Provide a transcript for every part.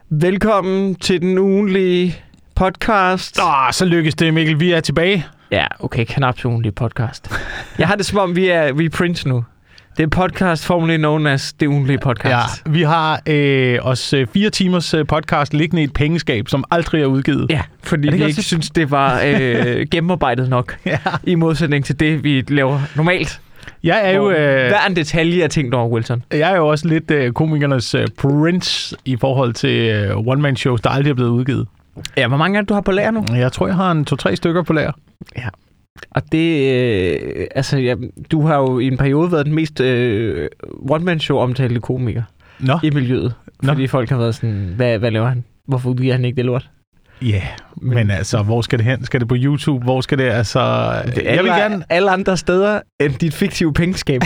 Velkommen til den ugenlige podcast. Så lykkes det, Mikkel. Vi er tilbage. Ja, okay, knap så ugenlige podcast. Jeg har det som om, vi er Prince nu. Det er podcast formerly known as det ugenlige podcast. Ja, vi har også 4 timers podcast liggende i et pengeskab, som aldrig er udgivet. Ja, fordi vi ikke synes, det var gennemarbejdet nok. Ja. I modsætning til det, vi laver normalt. Jeg er jo... hver en detalje er tænkt over, Wilson. Jeg er jo også lidt komikernes Prince i forhold til one-man-shows, der aldrig er blevet udgivet. Ja, hvor mange er det, du har på lager nu? Jeg tror, jeg har 2-3 stykker på lager. Ja. Og det... du har jo i en periode været den mest one-man-show omtalte komiker i miljøet. Fordi folk har været sådan, hvad laver han? Hvorfor udgiver han ikke det lort? Ja, men altså, hvor skal det hen? Skal det på YouTube? Hvor skal det, altså... Jeg vil gerne alle andre steder end dit fiktive pengeskab.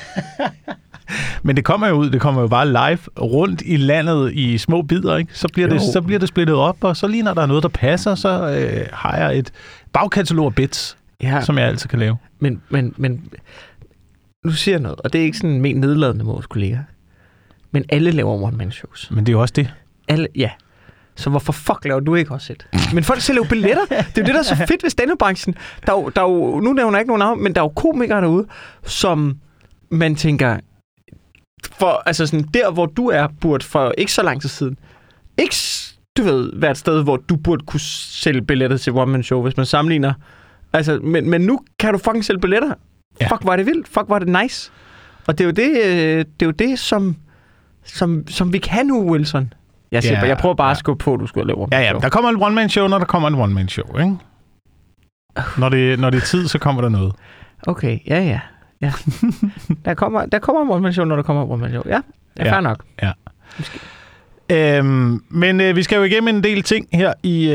Men det kommer jo bare live rundt i landet i små bidder, ikke? Så bliver det splittet op, og så lige når der er noget, der passer, så har jeg et bagkatalog af bits, som jeg altid kan lave. Men nu siger jeg noget, og det er ikke sådan ment nedladende mod vores kolleger. Men alle laver one-man-shows. Men det er jo også det. Alle, ja. Så hvorfor fuck laver du ikke også et? Men folk sælger jo billetter. Det er jo det, der er så fedt ved stand-up-branchen. Der er jo, nu nævner jeg ikke nogen navn, men der er jo komikere derude, som man tænker, for altså sådan der, hvor du er, burde for ikke så lang tid siden, ikke, du ved, være et sted, hvor du burde kunne sælge billetter til one-man-show, hvis man sammenligner. Altså, men nu kan du fucking sælge billetter. Ja. Fuck, var det vildt. Fuck, var det nice. Og det er jo det, som vi kan nu, Wilson. Jeg prøver bare at skubbe på, at du skulle lave one-man-show. Ja, der kommer en one-man-show, når der kommer en one-man-show, ikke? Når det er tid, så kommer der noget. Okay, ja. Der kommer en one-man-show, når der kommer en one-man-show. Ja, fair nok. Ja. Men vi skal jo igennem en del ting her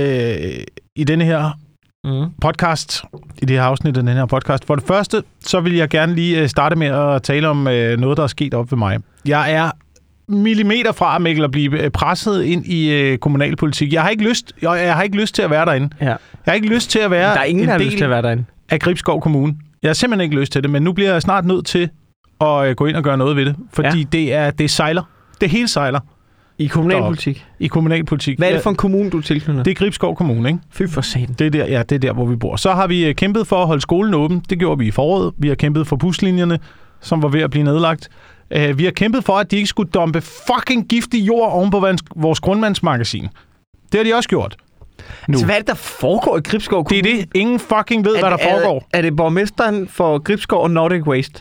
i denne her podcast, i det her afsnit af den her podcast. For det første, så vil jeg gerne lige starte med at tale om noget, der er sket op ved mig. Jeg er millimeter fra, Mikkel, at blive presset ind i kommunalpolitik. Jeg har ikke lyst til at være derinde. Ja. Jeg har ikke lyst til at være der er ingen, der lyst til at være derinde. Af Gribskov Kommune. Jeg har simpelthen ikke lyst til det, men nu bliver jeg snart nødt til at gå ind og gøre noget ved det, fordi det sejler. Det hele sejler. I kommunalpolitik? I kommunalpolitik. Hvad er det for en kommune, du tilknytter? Det er Gribskov Kommune, ikke? Fy for satan. Det er der, hvor vi bor. Så har vi kæmpet for at holde skolen åben. Det gjorde vi i foråret. Vi har kæmpet for buslinjerne, som var ved at blive nedlagt. Vi har kæmpet for, at de ikke skulle dumpe fucking giftig jord oven på vores grundvandsmagasin. Det har de også gjort. Nu. Altså, hvad er det, der foregår i Gribskov Kommune? Det er det. Ingen fucking ved, hvad der foregår. Er det borgmesteren for Gribskov og Nordic Waste?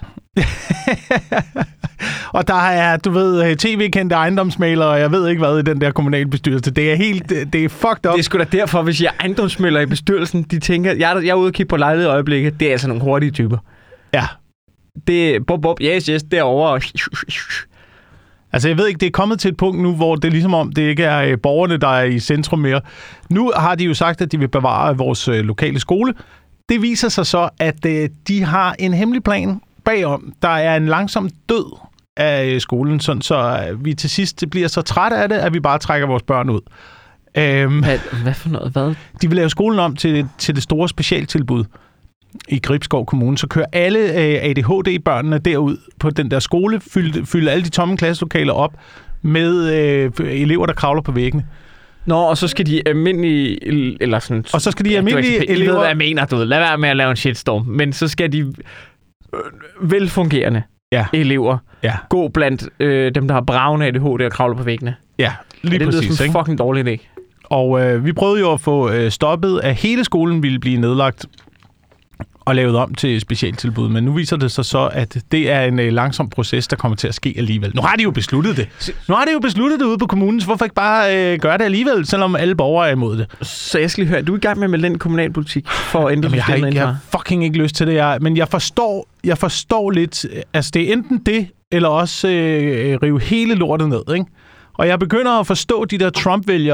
Og der er, du ved, tv-kendte ejendomsmælere, og jeg ved ikke hvad i den der kommunalbestyrelse. Det er fucked up. Det er sgu da derfor, hvis jeg er ejendomsmælere i bestyrelsen, de tænker, jeg er ude og kigge på lejlighed i øjeblikket, det er altså nogle hurtige typer. Ja. Det er yes, derovre. Altså, jeg ved ikke, det er kommet til et punkt nu, hvor det er ligesom om, det ikke er borgerne, der er i centrum mere. Nu har de jo sagt, at de vil bevare vores lokale skole. Det viser sig så, at de har en hemmelig plan bagom. Der er en langsom død af skolen, sådan så vi til sidst bliver så trætte af det, at vi bare trækker vores børn ud. Hvad for noget? Hvad? De vil lave skolen om til det store specialtilbud i Gribskov Kommune, så kører alle ADHD-børnene derud på den der skole, fylder alle de tomme klasselokaler op med elever, der kravler på væggene. Nå, og så skal de almindelige... Eller sådan, og så skal de almindelige elever... Jeg ved, hvad jeg mener, du ved. Lad være med at lave en shitstorm. Men så skal de velfungerende elever gå blandt dem, der har bravende ADHD og kravler på væggene. Ja, lige præcis. Det er sådan en fucking dårlig idé. Og vi prøvede jo at få stoppet, at hele skolen ville blive nedlagt og lavet om til specialtilbud, men nu viser det sig så, at det er en langsom proces, der kommer til at ske alligevel. Nu har de jo besluttet det. Ude på kommunen, så hvorfor ikke bare gøre det alligevel, selvom alle borgere er imod det? Så jeg skal lige høre, du er i gang med at melde den kommunalpolitik for at ændre systemet? Jeg har fucking ikke lyst til det, men jeg forstår lidt, altså det er enten det, eller også rive hele lortet ned, ikke? Og jeg begynder at forstå de der Trump-vælgere,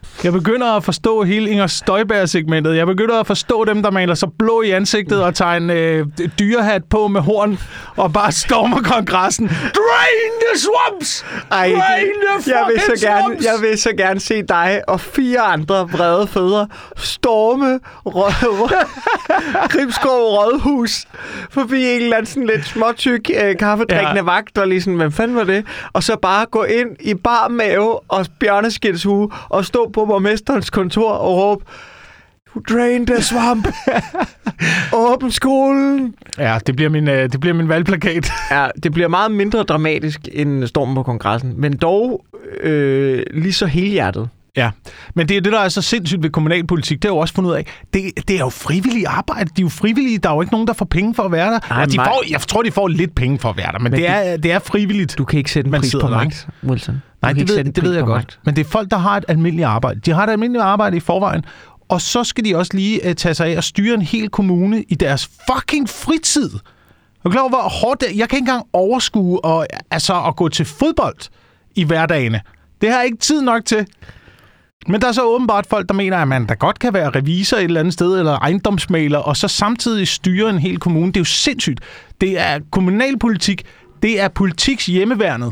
Jeg begynder at forstå hele Inger Støjberg-segmentet. Jeg begynder at forstå dem, der maler sig blå i ansigtet og tager en dyrehat på med horn og bare stormer kongressen. Drain the swamps! Ej, Drain the fucking swamps! Jeg vil så gerne se dig og 4 andre vrede fædre storme Gribskov Rådhus forbi en eller anden sådan lidt småtyk kaffedrikkende vagt, der lige sådan, hvem fanden var det? Og så bare gå ind i bar mave og bjørneskindshue og stå på borgmesterens kontor og råbe, drain the swamp. Åbn skolen. Ja, det bliver min valgplakat. Ja, det bliver meget mindre dramatisk end stormen på kongressen, men dog lige så helhjertet. Ja, men det er det, der er så sindssygt ved kommunalpolitik. Det har jeg jo også fundet ud af. Det er jo frivillige arbejde. De er jo frivillige. Der er jo ikke nogen, der får penge for at være der. Ej, jeg tror, de får lidt penge for at være der, men det er frivilligt. Du kan ikke sætte en pris på magt, Wilson. Nej, det ved jeg godt. Magt. Men det er folk, der har et almindeligt arbejde. De har et almindeligt arbejde i forvejen, og så skal de også lige tage sig af og styre en hel kommune i deres fucking fritid. Og klar over, hvor hårdt det er. Jeg kan ikke engang overskue at gå til fodbold i hverdagene. Det har jeg ikke tid nok til. Men der er så åbenbart folk, der mener, at man da godt kan være revisor et eller andet sted, eller ejendomsmægler, og så samtidig styre en hel kommune. Det er jo sindssygt. Det er kommunalpolitik. Det er politiks hjemmeværnet.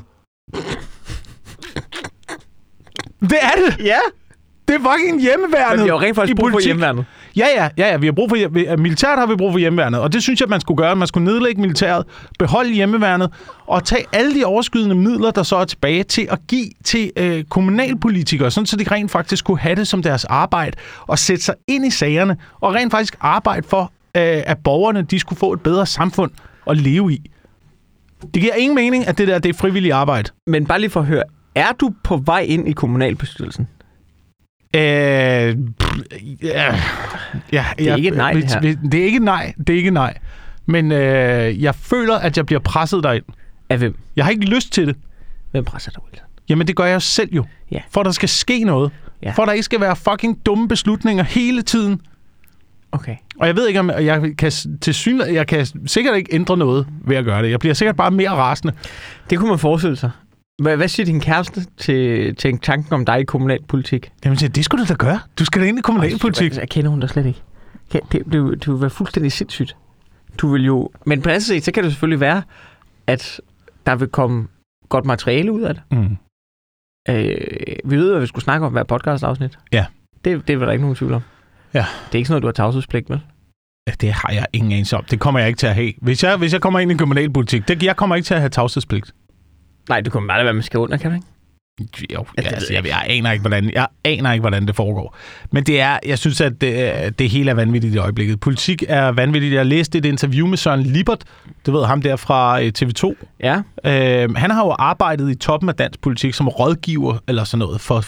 Det er det! Ja! Det er fucking hjemmeværnet. Men vi har jo rent faktisk brug for hjemmeværnet. Ja, vi har brug for militæret har vi brug for hjemmeværnet, og det synes jeg, man skulle gøre. Man skulle nedlægge militæret, beholde hjemmeværnet, og tage alle de overskydende midler, der så er tilbage, til at give til kommunalpolitikere, sådan så de rent faktisk kunne have det som deres arbejde, og sætte sig ind i sagerne, og rent faktisk arbejde for, at borgerne de skulle få et bedre samfund at leve i. Det giver ingen mening, at det er frivilligt arbejde. Men bare lige for at høre, er du på vej ind i kommunalbestyrelsen? Det er ikke et nej, det her. Det er ikke nej. Men jeg føler, at jeg bliver presset derind. Af hvem? Jeg har ikke lyst til det. Hvem presser dig, Wilson? Jamen, det gør jeg selv jo. Ja. For der skal ske noget. Ja. For der ikke skal være fucking dumme beslutninger hele tiden. Okay. Og jeg ved ikke, om jeg kan sikkert ikke ændre noget ved at gøre det. Jeg bliver sikkert bare mere rasende. Det kunne man forestille sig. Hvad siger din kæreste til tanken om dig i kommunalpolitik? Jamen, det skulle du da gøre. Du skal da ind i kommunalpolitik. Jeg kender hun da slet ikke. Det vil være fuldstændig sindssygt. Du vil jo... Men på anden side, så kan det selvfølgelig være, at der vil komme godt materiale ud af det. Mm. Vi ved, at vi skulle snakke om hver podcast-afsnit. Ja. Det er der ikke nogen tvivl om. Ja. Det er ikke sådan noget, du har tavshedspligt med. Ja, det har jeg ingen anelse om. Det kommer jeg ikke til at have. Hvis jeg kommer ind i kommunalpolitik, jeg kommer ikke til at have tavshedspligt. Nej, du kommer bare være, man skal under, kan du ikke? Jo, jeg aner ikke, hvordan det foregår. Men jeg synes, at det hele er vanvittigt i øjeblikket. Politik er vanvittigt. Jeg læste et interview med Søren Lippert, du ved ham der fra TV2. Ja. Han har jo arbejdet i toppen af dansk politik som rådgiver eller sådan noget for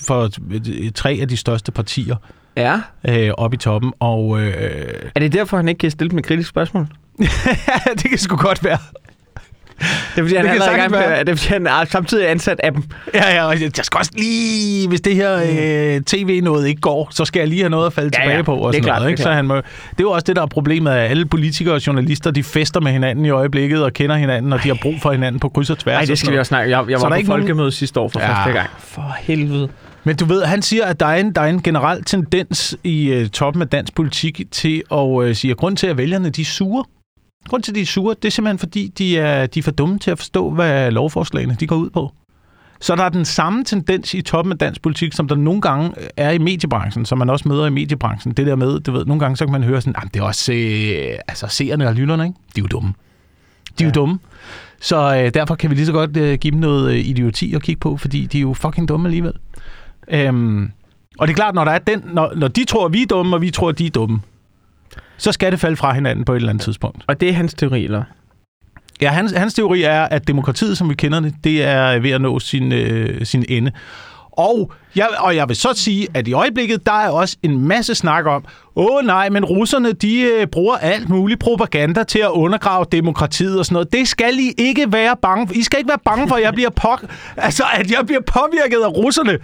3 af de største partier. Ja. Oppe i toppen. Og, er det derfor, han ikke kan stille med kritiske spørgsmål? Det kan sgu godt være. Det er fordi, han er samtidig ansat af dem. Ja, jeg skal også lige, hvis det her tv-noget ikke går, så skal jeg lige have noget at falde tilbage på. Og sådan noget, ikke? Så det er jo også det, der er problemet, at alle politikere og journalister, de fester med hinanden i øjeblikket og kender hinanden, og de har brug for hinanden på kryds og tværs. Nej, det skal vi også snakke. Jeg var på folkemødet sidste år for første gang. For helvede. Men du ved, han siger, at der er en generel tendens i toppen af dansk politik til at sige, at grund til, at vælgerne de er sure, grunden til, at de er sure, det er simpelthen, fordi de er for dumme til at forstå, hvad lovforslagene de går ud på. Så der er den samme tendens i toppen af dansk politik, som der nogle gange er i mediebranchen, som man også møder i mediebranchen. Det der med, du ved, nogle gange så kan man høre sådan, det er også seerne og lytterne, ikke? De er jo dumme. De er jo dumme. Så derfor kan vi lige så godt give dem noget idioti at kigge på, fordi de er jo fucking dumme alligevel. Og det er klart, når der er når de tror, at vi er dumme, og vi tror, at de er dumme, så skal det falde fra hinanden på et eller andet tidspunkt. Og det er hans teori, eller? Ja, hans teori er, at demokratiet, som vi kender det er ved at nå sin ende. Og jeg vil så sige, at i øjeblikket, der er også en masse snak om, nej, men russerne, de bruger alt muligt propaganda til at undergrave demokratiet og sådan noget. Det skal I ikke være bange for. I skal ikke være bange for, at jeg bliver påvirket af russerne.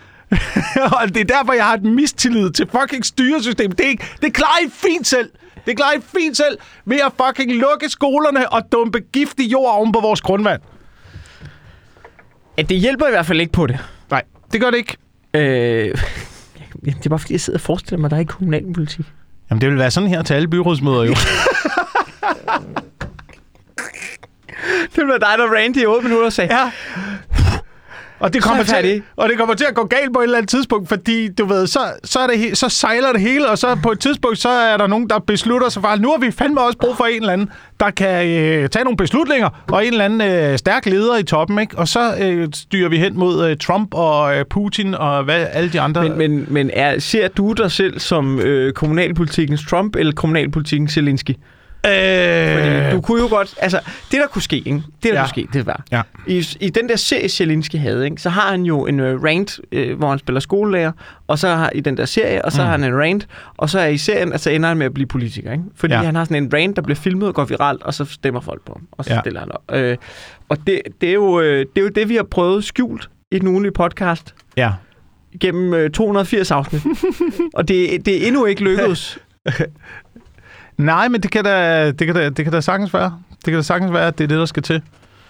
Og det er derfor, jeg har et mistillid til fucking styresystemet. Det klarer I fint selv. Det klarer I fint selv ved at fucking lukke skolerne og dumpe giftig jord oven på vores grundvand. Ja, det hjælper i hvert fald ikke på det. Nej, det gør det ikke. Det er bare fordi, jeg sidder og forestiller mig, at der er ikke kommunalpolitik. Jamen, det vil være sådan her til alle byrådsmøder, jo. Det vil være dig, der rante i 8 minutter og sagde... Ja. Og det kommer til at gå galt på et eller andet tidspunkt, fordi du ved, så sejler det hele, og så på et tidspunkt, så er der nogen, der beslutter sig for, nu har vi fandme også brug for en eller anden, der kan tage nogle beslutninger, og en eller anden stærk leder i toppen, ikke? Og så styrer vi hen mod Trump og Putin og hvad alle de andre... Men ser du dig selv som kommunalpolitikens Trump eller kommunalpolitikens Zelensky? Fordi du kunne jo godt... Altså, det der kunne ske, ikke? Kunne ske, det var... Ja. I den der serie, Zelensky havde, ikke? Så har han jo en rant, hvor han spiller skolelærer, og så har i den der serie, og så har han en rant, og så er i serien, altså ender han med at blive politiker, ikke? Fordi han har sådan en rant, der bliver filmet og går viralt, og så stemmer folk på ham, og så stiller han op. Og det er jo det, vi har prøvet skjult i den ugenlige podcast. Ja. Gennem 280 afsnit. Og det er endnu ikke lykkedes. Nej, men det kan da sagtens være. Det kan da sagtens være, at det er det, der skal til.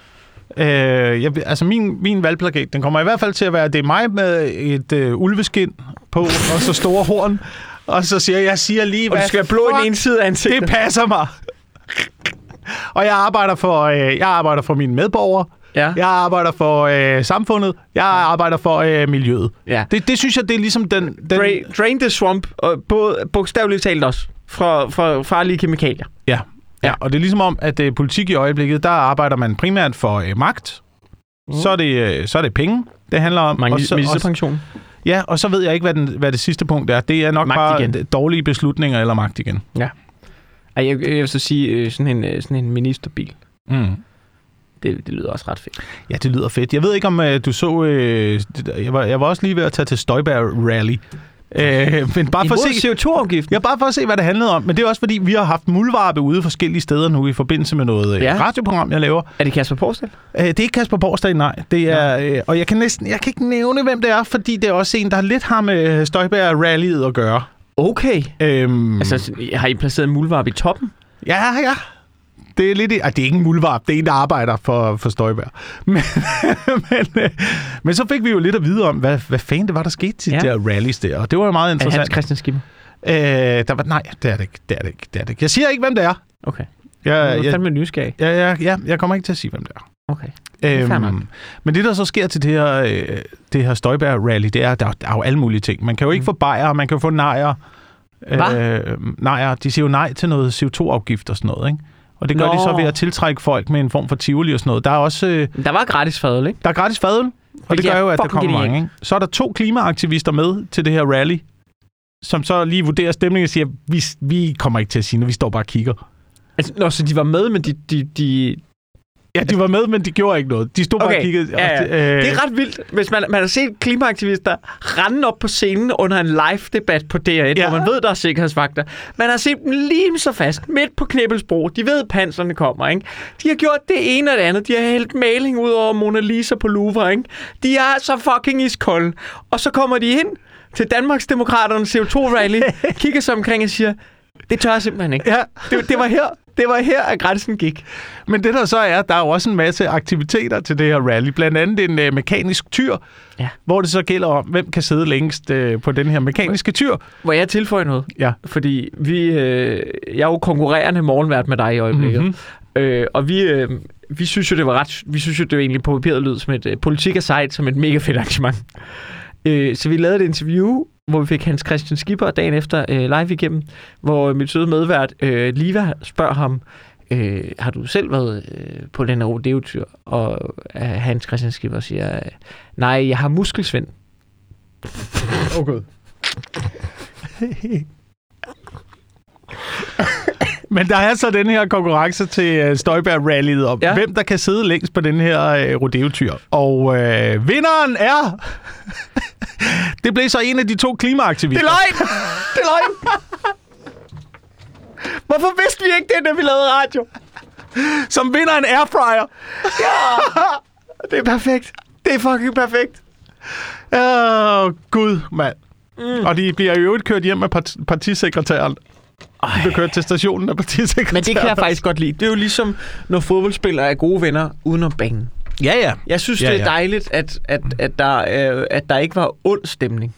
Min valgplakat, den kommer i hvert fald til at være, det er mig med et ulveskin på, og så store horn, og så jeg siger lige, hvad... Og du skal være blå i den ene side af ansigtet. Det passer mig. Og jeg arbejder for mine medborgere. Ja. Jeg arbejder for samfundet. Jeg arbejder for miljøet. Ja. Det synes jeg, det er ligesom den... Drain the swamp, og bogstaveligt talt også. Fra farlige kemikalier. Ja, og det er ligesom om, at politik i øjeblikket, der arbejder man primært for magt. Så er det penge, det handler om. Ministerpension. Ja, og så ved jeg ikke, hvad det sidste punkt er. Det er nok magt bare igen. Dårlige beslutninger eller magt igen. Ja. Jeg vil så sige sådan en ministerbil. Mm. Det lyder også ret fedt. Ja, det lyder fedt. Jeg ved ikke, om du så... Jeg var også lige ved at tage til Støjberg Rally. Men bare for at se CO2-afgiften. Ja, bare for at se, hvad det handlede om. Men det er også fordi, vi har haft muldvarpe ude forskellige steder nu i forbindelse med noget radioprogram, jeg laver. Er det Kasper Porsdal? Det er ikke Kasper Porsdal, nej. Det er, og jeg kan ikke nævne, hvem det er, fordi det er også en, der lidt har med Støjberg Rallyet at gøre. Okay. Altså, har I placeret en muldvarpe i toppen? Ja. Det er lidt... det er ikke en muldvarp, det er en, der arbejder for Støjberg. Men så fik vi jo lidt at vide om, hvad fanden det var, der skete til de der rallies der, og det var jo meget interessant. Er det Hans Christian Skipper? Nej, det er det ikke. Jeg siger ikke, hvem det er. Okay. Jeg fandme nysgerrig. Jeg kommer ikke til at sige, hvem det er. Okay. Men det, der så sker til det her Støjberg-rally, det er, at der er jo alle mulige ting. Man kan jo ikke få bajer, man kan jo få nejer. Nejer, de siger jo nej til noget CO2-afgift og sådan noget, ikke? Og det gør de så ved at tiltrække folk med en form for tivoli og sådan noget. Der er også... Der var gratis fadøl, ikke? Der er gratis fadøl, og det gør jo, at der kommer mange, ikke? Så er der 2 klimaaktivister med til det her rally, som så lige vurderer stemningen og siger, vi kommer ikke til at sige noget, vi står bare og kigger. Altså, så de var med, men de... Ja, de var med, men de gjorde ikke noget. De stod bare og kiggede. Ja. Det er ret vildt, hvis man har set klimaaktivister rende op på scenen under en live-debat på DR1, hvor man ved, der er sikkerhedsvagter. Man har set dem lige så fast, midt på Knibbelsbro. De ved, at panslerne kommer, ikke? De har gjort det ene og det andet. De har hældt maling ud over Mona Lisa på Louvre, ikke? De er så fucking iskolde. Og så kommer de ind til Danmarksdemokraternes CO2-rally, kigger sig omkring og siger, det tør jeg simpelthen ikke. Ja. Det var her, at grænsen gik. Men det der så er, der er jo også en masse aktiviteter til det her rally. Blandt andet en mekanisk tyr, hvor det så gælder om, hvem kan sidde længst på den her mekaniske tyr. Må jeg tilføje noget? Ja. Fordi jeg er jo konkurrerende morgenvært med dig i øjeblikket. Mm-hmm. Og vi synes jo, det var vi synes jo, det var egentlig på papiret lød som et politik site, som et mega fedt arrangement. Så vi lavede et interview, hvor vi fik Hans Christian Skipper dagen efter live igennem, hvor mit søde medvært Liva spørger ham, har du selv været på den her rodeo-tur? Og Hans Christian Skipper siger, nej, jeg har muskelsvind. Okay. Men der er så den her konkurrence til Støjberg-rallyet om, hvem der kan sidde længst på den her rodeo-tyr. Og vinderen er... Det blev så en af de 2 klimaaktivister. Det er løgn! Hvorfor vidste vi ikke det, da vi lavede radio? Som vinder en airfryer. Ja! Det er perfekt. Det er fucking perfekt. Gud, mand. Og de bliver jo kørt hjem med partisekretæren. De bliver kørt til stationen af partisekretæren. Men det kan jeg faktisk godt lide. Det er jo ligesom, når fodboldspillere er gode venner uden om banen. Ja. Jeg synes, det er dejligt, at der ikke var ond stemning.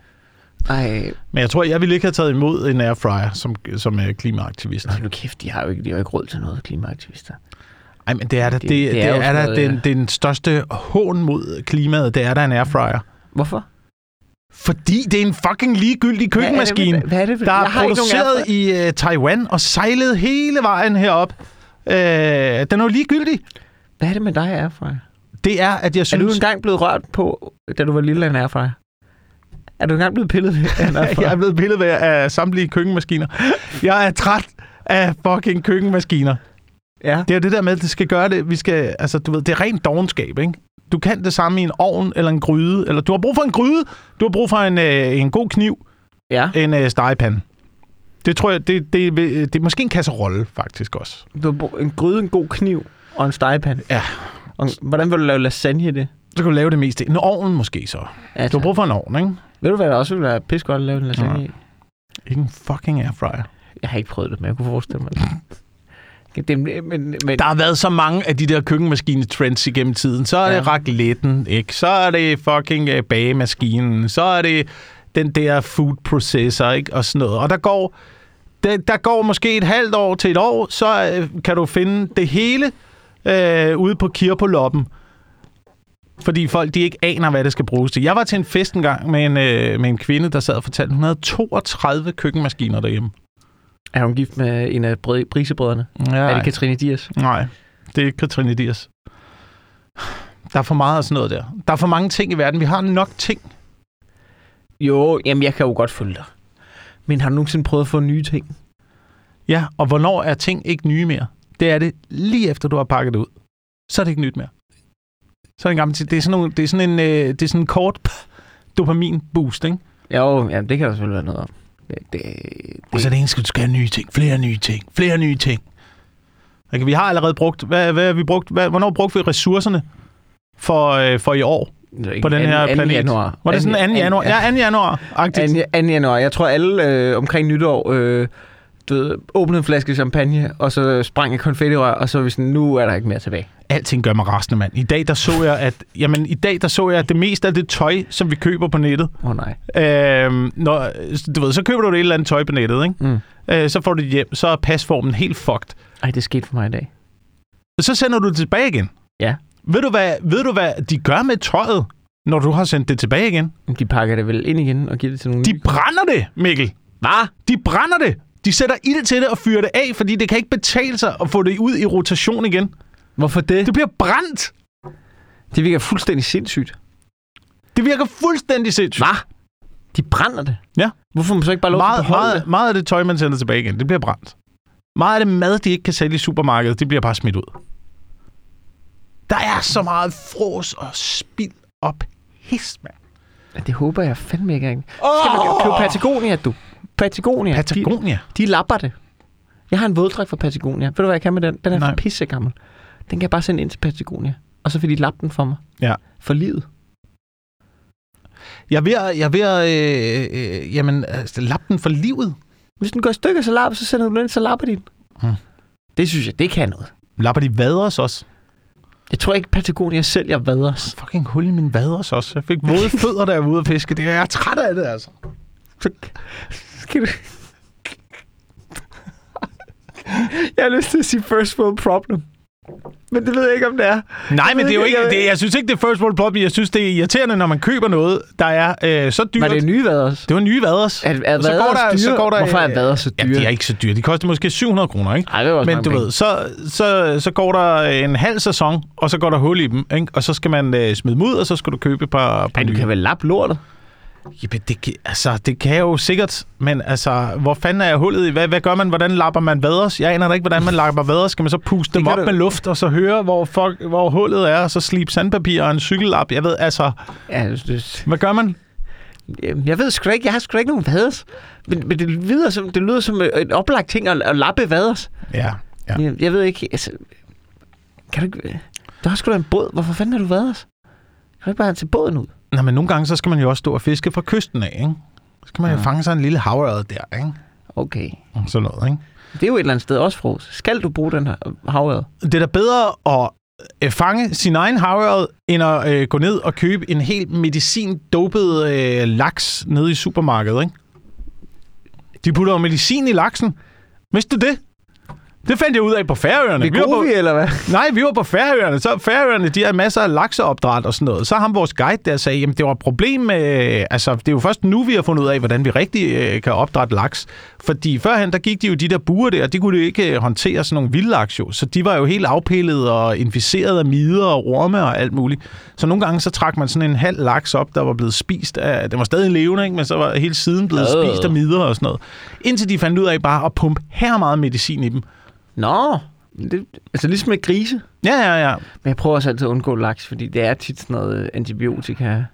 Ej. Men jeg tror, jeg ville ikke have taget imod en airfryer som klimaaktivist. Nu kæft, de har jo ikke råd til noget, klimaaktivister. Nej, men det er da den største hån mod klimaet, det er der en airfryer. Hvorfor? Fordi det er en fucking ligegyldig køkkenmaskine, der er produceret i Taiwan og sejlet hele vejen herop. Den er jo ligegyldig. Hvad er det med dig, airfryer? Det er, at jeg synes... Er du engang blevet rørt på, da du var lille, af en airfryer? Er du engang blevet pillet ved en airfryer? Jeg er blevet pillet ved af samtlige køkkenmaskiner. Jeg er træt af fucking køkkenmaskiner. Ja. Det er det der med, at det skal gøre det. Vi skal, altså, du ved, det er rent dovenskab, ikke? Du kan det samme i en ovn eller en gryde. Eller du har brug for en gryde. Du har brug for en god kniv. Ja. En stegepande. Det tror jeg, det er måske en kasserolle, faktisk også. Du har en gryde, en god kniv og en stegepande. Ja. Og hvordan vil du lave lasagne i det? Så kan du lave det meste. En ovn måske så. Ja, du har brug for en ovn, ikke? Ved du hvad, der også ville være pisse godt at lave en lasagne i? Ikke en fucking airfryer. Jeg har ikke prøvet det, men jeg kunne forestille mig det. Men der har været så mange af de der køkkenmaskine-trends igennem tiden. Så er det racletten, ikke? Så er det fucking bagemaskinen. Så er det den der food processor, ikke? Og sådan noget. Og der går måske et halvt år til et år, så kan du finde det hele ude på Kirpoloppen. Fordi folk, de ikke aner, hvad det skal bruges til. Jeg var til en fest engang med en kvinde, der sad og fortalte, hun havde 32 køkkenmaskiner derhjemme. Er hun gift med en af Brisebrødrene? Ja, er det Katrine Dias? Nej, det er ikke Katrine Dias. Der er for meget af sådan noget der. Der er for mange ting i verden. Vi har nok ting. Jo, jamen jeg kan jo godt følge dig. Men har du nogensinde prøvet at få nye ting? Ja, og hvornår er ting ikke nye mere? Det er det lige efter, du har pakket det ud. Så er det ikke nyt mere. Så er det en gammel ting. Det er sådan en kort dopamin-boost, ikke? Jo, jamen det kan der selvfølgelig være noget om. Og så er det eneste, du skal have nye ting. Flere nye ting. Okay, vi har allerede brugt... Hvad har vi brugt? Hvornår brugte vi ressourcerne for i år? På den her planet? 2. januar. Var det sådan 2. januar? Ja, 2. januar. 2. januar. Jeg tror alle omkring nytår åbnede en flaske champagne, og så sprang et konfettirør, og så var vi sådan, nu er der ikke mere tilbage. Alting gør mig rasende, mand. I dag, der så jeg, at det meste af det tøj, som vi køber på nettet. Nej. Så køber du et eller andet tøj på nettet, ikke? Så får du det hjem, så er pasformen helt fucked. Ej, det skete for mig i dag. Så sender du det tilbage igen. Ja. Ved du, hvad de gør med tøjet, når du har sendt det tilbage igen? De pakker det vel ind igen og giver det til nogle... De brænder det, Mikkel. Hvad? De brænder det. De sætter ild til det og fyrer det af, fordi det kan ikke betale sig at få det ud i rotation igen. Hvorfor det? Det bliver brændt. Det virker fuldstændig sindssygt. Det virker fuldstændig sindssygt. Hvad? De brænder det? Ja. Hvorfor man så ikke bare lov til at beholde det? Meget af det tøj, man sender tilbage igen, det bliver brændt. Meget af det mad, de ikke kan sælge i supermarkedet, det bliver bare smidt ud. Der er så meget frås og spild og pis, mand. Ja, det håber jeg fandme ikke engang. Skal man købe Patagonia, du? Patagonia. De lapper det. Jeg har en våddragt fra Patagonia. Ved du, hvad jeg kan med den? Den er pissegammel. Den kan jeg bare sende ind til Patagonia. Og så vil de lappe den for mig. Ja. For livet. Jeg er ved at lappe den for livet. Hvis den går i stykker, så sender du den ind, så lapper de den. Det synes jeg, det kan noget. Lapper de vaders også? Jeg tror ikke, Patagonia sælger vaders. Fucking hul i min vaders også. Jeg fik våde fødder, da jeg var ude at fiske. Jeg er træt af det, altså. Skal du... Jeg har lyst til at sige first world problem. Men det ved jeg ikke, om det er. Nej, men det er jo ikke... jeg synes ikke, det er first world problem. Jeg synes, det er irriterende, når man køber noget, der er så dyrt. Var det nye vaders? Det var nye vaders. Er vaders dyre? Hvorfor er vaders så dyre? Ja, de er ikke så dyre. De koster måske 700 kroner, ikke? Ej, det var men du ved, så går der en halv sæson, og så går der hul i dem, ikke? Og så skal man smide dem ud, og så skal du købe et par nye. Du kan vel lappe lortet? Jamen, det kan jeg jo sikkert, men altså, hvor fanden er jeg hullet i? Hvad gør man? Hvordan lapper man vaders? Jeg aner da ikke, hvordan man lapper vaders. Skal man så puste dem op med luft, og så høre, hvor hullet er, og så slibe sandpapir og en cykellap? Jeg ved, altså... Ja, hvad gør man? Jeg ved sgu ikke. Jeg har sgu ikke nogen vaders. Men det lyder som en oplagt ting at lappe vaders. Ja. Jeg ved ikke... Altså, kan du ikke... Der har sgu da en båd. Hvorfor fanden har du vaders? Kan du ikke bare have til båden ud? Nå, men nogle gange, så skal man jo også stå og fiske fra kysten af, ikke? Så skal man jo fange sig en lille havørred der, ikke? Okay. Sådan noget, ikke? Det er jo et eller andet sted også, Fros. Skal du bruge den her havørred? Det er da bedre at fange sin egen havørred, end at gå ned og købe en helt medicin-dopet laks nede i supermarkedet, ikke? De putter jo medicin i laksen. Vidste du det? Det fandt jeg ud af på Færøerne. Eller hvad? Nej, vi var på Færøerne. Så Færøerne, de har masser af lakseopdræt og sådan noget. Så ham vores guide der sagde, jamen det var et problem med... Altså, det er jo først nu, vi har fundet ud af, hvordan vi rigtig kan opdrætte laks. Fordi førhen, der gik de jo de der buer der, og de kunne jo ikke håndtere sådan nogle vildlaks jo. Så de var jo helt afpillet og inficeret af mider og orme og alt muligt. Så nogle gange, så trak man sådan en halv laks op, der var blevet spist af... Den var stadig levende, ikke? Men så var hele siden blevet spist af mider og sådan noget. Indtil de fandt ud af bare at pumpe her meget medicin i dem. Nå, altså ligesom med grise. Ja. Men jeg prøver også altid at undgå laks, fordi det er tit sådan noget antibiotika.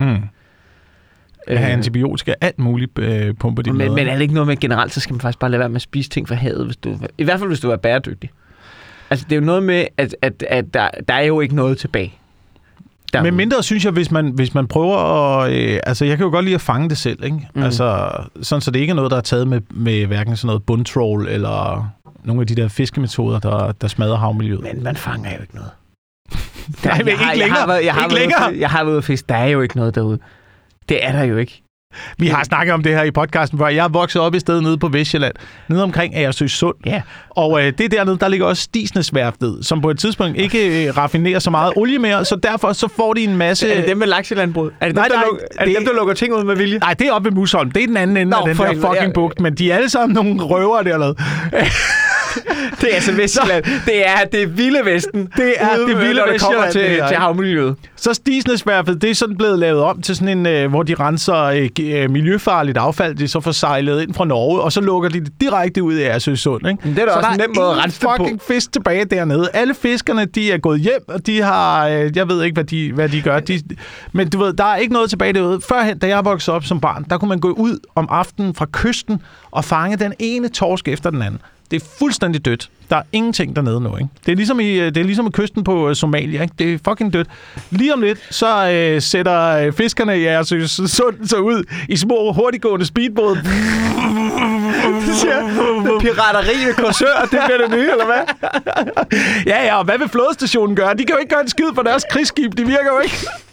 Antibiotika, alt muligt pumper de med. Men er det ikke noget med generelt, så skal man faktisk bare lade være med at spise ting fra havet, i hvert fald hvis du er bæredygtig. Altså det er jo noget med, at der er jo ikke noget tilbage. Men mindre synes jeg, hvis man prøver at... altså, jeg kan jo godt lide at fange det selv, ikke? Altså, sådan så det ikke er noget, der er taget med hverken sådan noget bundtrawl eller nogle af de der fiskemetoder, der smadrer havmiljøet. Men man fanger jo ikke noget. Nej, men ikke længere. Jeg har været ude at fiske. Der er jo ikke noget derude. Det er der jo ikke. Vi har snakket om det her i podcasten, hvor jeg er vokset op i stedet nede på Vestjylland, nede omkring Agersø Sund. Ja. Og det dernede, der ligger også Stigsnesværftet, som på et tidspunkt ikke raffinerer så meget olie mere, så derfor så får de en masse... Er det dem med lakselandbrud? Er det dem, der lukker ting ud med vilje? Nej, det er oppe ved Musholm. Det er den anden ende af den der fucking bugt, men de er alle sammen nogle røvere dernede. Det er altså Vestjylland. Det er vilde vesten. Det er det vilde Vestjylland til havmiljøet. Så Stigsnesværftet, det er sådan blevet lavet om til sådan en, hvor de renser miljøfarligt affald, de så får sejlet ind fra Norge, og så lukker de det direkte ud i Agersø Sund, ikke? Men det er da også en nem måde at rense det på. Fucking fisk tilbage dernede. Alle fiskerne, de er gået hjem, og de har, jeg ved ikke, hvad de gør. Men du ved, der er ikke noget tilbage derude. Førhen, da jeg voksede op som barn, der kunne man gå ud om aftenen fra kysten og fange den ene torsk efter den anden. Det er fuldstændig dødt. Der er ingenting dernede nu, ikke? Det er ligesom i kysten på Somalia, ikke? Det er fucking dødt. Lige om lidt, så sætter fiskerne i Agersø Sund så ud i små, hurtiggående speedbåde. Pirateri med Korsør, det bliver det nye, eller hvad? Ja, og hvad vil flådestationen gøre? De kan jo ikke gøre en skid for deres krigsskib. De virker jo ikke.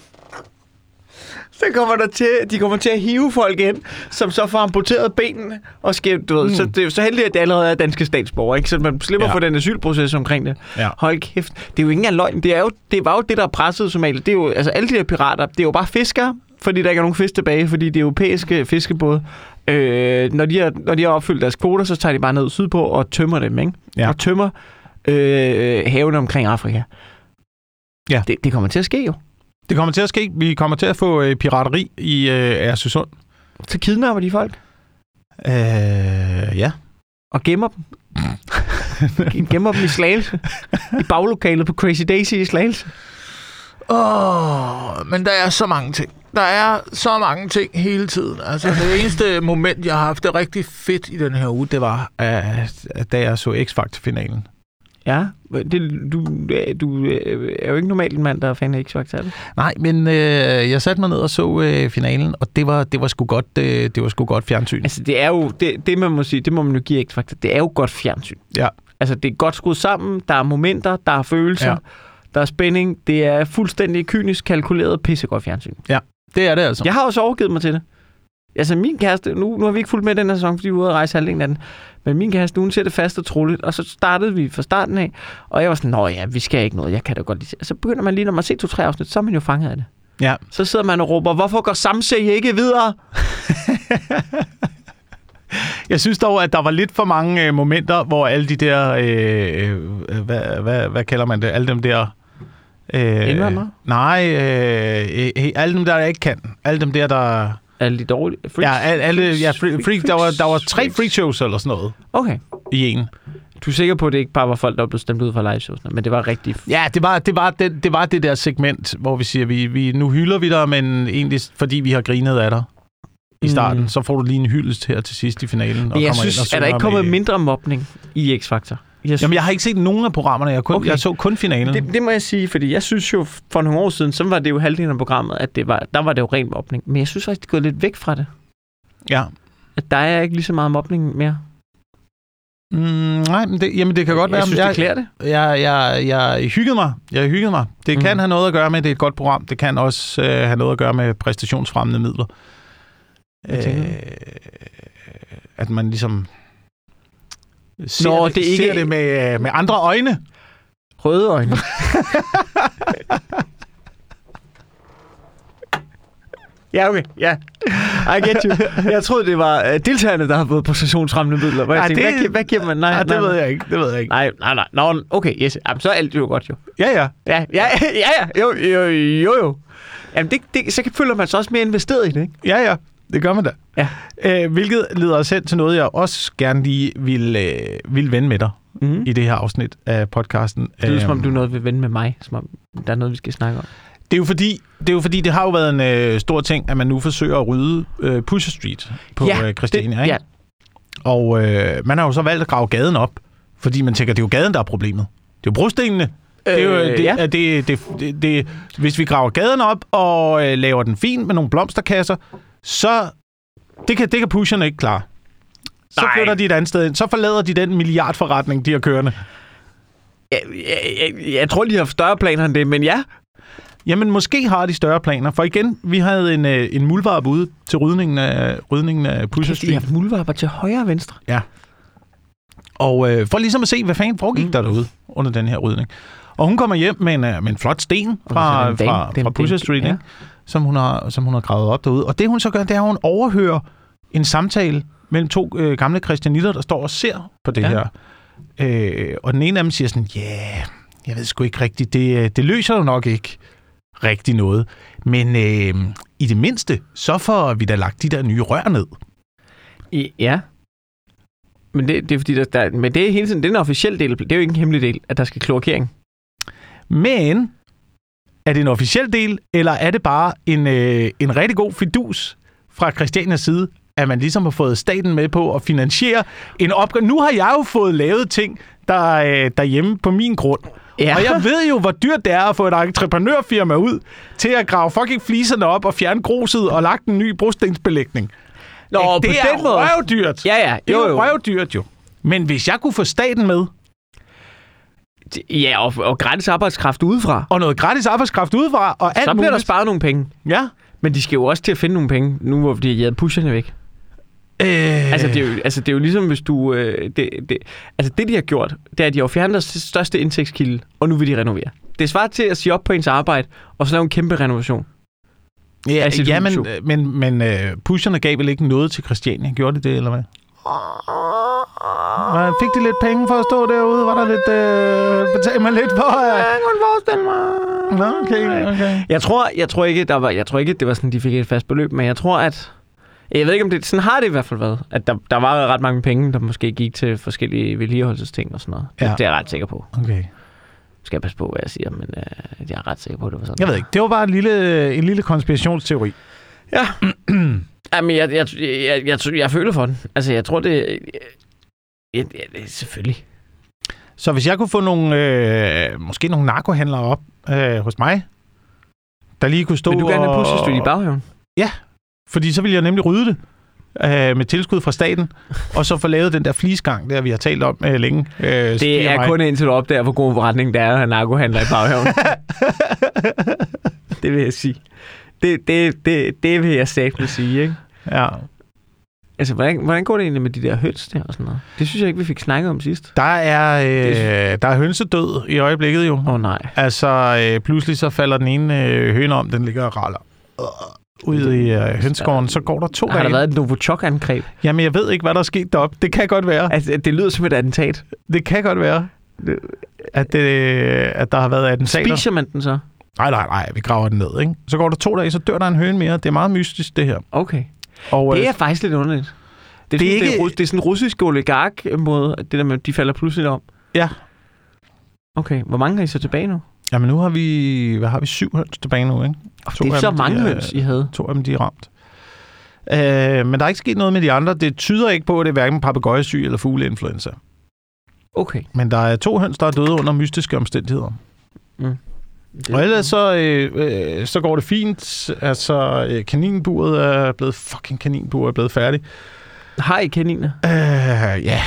De kommer til at hive folk ind, som så får amputeret benene og skævt, du ved. Så det er jo så heldigt, at det allerede er danske statsborgere, ikke? Så man slipper for den asylproces omkring det. Ja. Hold kæft. Det er jo ikke engang løgn. Det var jo det, der pressede Somalia. Det er jo, altså alle de der pirater, det er jo bare fiskere, fordi der ikke er nogen fisk tilbage, fordi det er europæiske fiskebåde. Når de har opfyldt deres kvoter, så tager de bare ned sydpå og tømmer dem, ikke? Ja. Og tømmer havene omkring Afrika. Ja. Det kommer til at ske jo. Det kommer til at ske. Vi kommer til at få pirateri i Agersø Sund. Så kidnapper de folk? Ja. Og gemmer dem? Gemmer dem i Slagelse? I baglokalet på Crazy Daisy i Slagelse? Men der er så mange ting. Der er så mange ting hele tiden. Altså, det eneste moment, jeg har haft det rigtig fedt i den her uge, det var, da jeg så X-Factor-finalen. Ja, du er jo ikke normalt en mand, der er fan af X-Factor, er det? Nej, men jeg satte mig ned og så finalen, og det var sgu godt fjernsyn. Altså, det er jo, det man må sige, det må man jo give X-Factor, det er jo godt fjernsyn. Ja. Altså, det er godt skruet sammen, der er momenter, der er følelser, der er spænding, det er fuldstændig kynisk kalkuleret pissegodt fjernsyn. Ja, det er det altså. Jeg har også overgivet mig til det. Altså, min kæreste, nu har vi ikke fulgt med den her sæson, fordi vi er ude at rejse halvdelen af den. Men min kæreste, hun ser det fast og troligt, og så startede vi fra starten af, og jeg var sådan, nå ja, vi skal ikke noget, jeg kan da godt lide. Og så begynder man lige, når man ser 2-3 afsnit, så er man jo fanget af det. Ja. Så sidder man og råber, hvorfor går Samse ikke videre? Jeg synes dog, at der var lidt for mange momenter, hvor alle de der, hvad kalder man det, alle dem der... Indvandrere? Nej, alle dem der ikke kan. Alle dem der... Alle de dårlige? Freaks? Freak. Der var 3 freakshows eller sådan noget. Okay. I en. Du er sikker på, at det ikke bare var folk, der blev stemt ud fra liveshows, men det var rigtig... Ja, det var det der segment, hvor vi siger, vi nu hylder vi dig, men egentlig fordi vi har grinet af dig i starten, så får du lige en hyldest her til sidst i finalen. Og jeg synes, er der ikke kommet mindre mobning i X-Factor? Jamen, jeg har ikke set nogen af programmerne. Jeg så kun finalen. Det må jeg sige, fordi jeg synes jo, for nogle år siden, så var det jo halvdelen af programmet, at der var det jo ren mobning. Men jeg synes faktisk, det er gået lidt væk fra det. Ja. At der er ikke lige så meget mobning mere. Nej, men det kan godt være. Jeg synes, det klæder det. Jeg hyggede mig. Det kan have noget at gøre med, det er et godt program. Det kan også have noget at gøre med præstationsfremmende midler. At man ligesom ser det med andre øjne. Røde øjne. Ja, okay. Ja. I get you. Jeg troede, det var deltagerne, der har fået præstationsfremmende midler. Hvad giver man? Nej, det ved jeg ikke. Nej. Nå, okay, yes. Jamen, så er alt jo godt, jo. Ja. Jo. Jamen, så føler man sig også mere investeret i det, ikke? Ja. Det gør man da. Ja. Hvilket leder os hen til noget, jeg også gerne lige vil vende med dig i det her afsnit af podcasten. Det er som om, du noget vil vende med mig, som om der er noget, vi skal snakke om. Det er jo fordi, det har jo været en stor ting, at man nu forsøger at rydde Pusher Street på Christiania, ikke? Ja. Og man har jo så valgt at grave gaden op, fordi man tænker, det er jo gaden, der er problemet. Det er jo brostenene. Hvis vi graver gaden op og laver den fin med nogle blomsterkasser, så det kan pusherne ikke klare. Så flytter de et andet sted ind. Så forlader de den milliardforretning, de har kørende. Jeg tror, de har større planer end det, men ja. Jamen, måske har de større planer. For igen, vi havde en muldvarp ude til rydningen af Pusher Street. De har muldvarper til højre og venstre. Ja. Og for ligesom at se, hvad fanden foregik der derude under den her rydning. Og hun kommer hjem med en flot sten fra Pusher Street, ikke? Som hun har gravet op derude. Og det, hun så gør, det er, at hun overhører en samtale mellem to gamle christianitter, der står og ser på det her. Og den ene af dem siger sådan, jeg ved sgu ikke rigtigt, det løser jo nok ikke rigtig noget. Men i det mindste, så får vi da lagt de der nye rør ned. Ja. Men det er fordi, men det er hele tiden, det er en officiel del, det er jo ikke en hemmelig del, at der skal kloakering. Men er det en officiel del, eller er det bare en rigtig god fidus fra Christianias side, at man ligesom har fået staten med på at finansiere en opgave? Nu har jeg jo fået lavet ting derhjemme på min grund. Ja. Og jeg ved jo, hvor dyrt det er at få et entreprenørfirma ud til at grave fucking fliserne op og fjerne gruset og lagt en ny brostensbelægning. Det er røvdyrt. Ja. Det er jo røvdyrt jo. Men hvis jeg kunne få staten med... Ja, og gratis arbejdskraft udefra. Og noget gratis arbejdskraft udefra, og alt så bliver der sparet nogle penge. Ja. Men de skal jo også til at finde nogle penge, nu hvor de har jaget pusherne væk. Det er jo ligesom, hvis du... det, de har gjort, det er, at de har fjernet deres største indtægtskilde, og nu vil de renovere. Det svarer til at sige op på ens arbejde, og så lave en kæmpe renovation. Ja, men pusherne gav vel ikke noget til Christiania? Gjorde de det, eller hvad? Fik de lidt penge for at stå derude? Var der lidt... Betal mig lidt for... Jeg kan forestille mig. Okay. Jeg tror ikke, det var sådan, de fik et fast beløb, men jeg tror, at... Jeg ved ikke, om det... Sådan har det i hvert fald været. At der var ret mange penge, der måske gik til forskellige vedligeholdelsesting og sådan noget. Ja. Det er jeg ret sikker på. Okay. Skal jeg passe på, hvad jeg siger, men jeg er ret sikker på, at det var sådan. Jeg ved ikke. Det var bare en lille konspirationsteori. Ja. Jamen, jeg føler for den. Altså, jeg tror, det... selvfølgelig. Så hvis jeg kunne få måske nogle narkohandlere op hos mig, der lige kunne stå... Vil du gerne have Pusher Street i baghaven? Ja, fordi så ville jeg nemlig rydde det med tilskud fra staten, og så få lavet den der flisgang, der vi har talt om længe. Det er kun indtil du opdager, hvor god forretning det er at have narkohandler i baghaven. Det vil jeg sige. Det vil jeg sagt sige, ikke? Ja. Altså, hvordan går det egentlig med de der høns der og sådan noget? Det synes jeg ikke, vi fik snakket om sidst. Der er hønsedød i øjeblikket jo. Nej. Altså, pludselig så falder den ene høne om, den ligger og raller ude i hønsegården, så går der 2 dage. Har der været et Novichok-angreb? Jamen, jeg ved ikke, hvad der er sket deroppe. Det kan godt være. Altså, det lyder som et attentat. Det kan godt være, at der har været attentater. Spiser man den så? Nej, vi graver den ned, ikke? Så går der 2 dage, så dør der en høne mere. Det er meget mystisk, det her. Okay. Og, det er faktisk lidt underligt. Det er sådan en russisk oligark-måde, det der med, de falder pludselig om. Ja. Okay, hvor mange har I så tilbage nu? Jamen nu har vi 7 høns tilbage nu, ikke? Det er så mange høns, I havde. 2 af dem, de er ramt. Men der er ikke sket noget med de andre. Det tyder ikke på, at det er hverken papegøjesyg eller fugleinfluenza. Okay. Men der er 2 høns, der er døde under mystiske omstændigheder. Mm. Og ellers så går det fint. Altså, kaninburet er blevet færdig. Har I kaniner? Ja,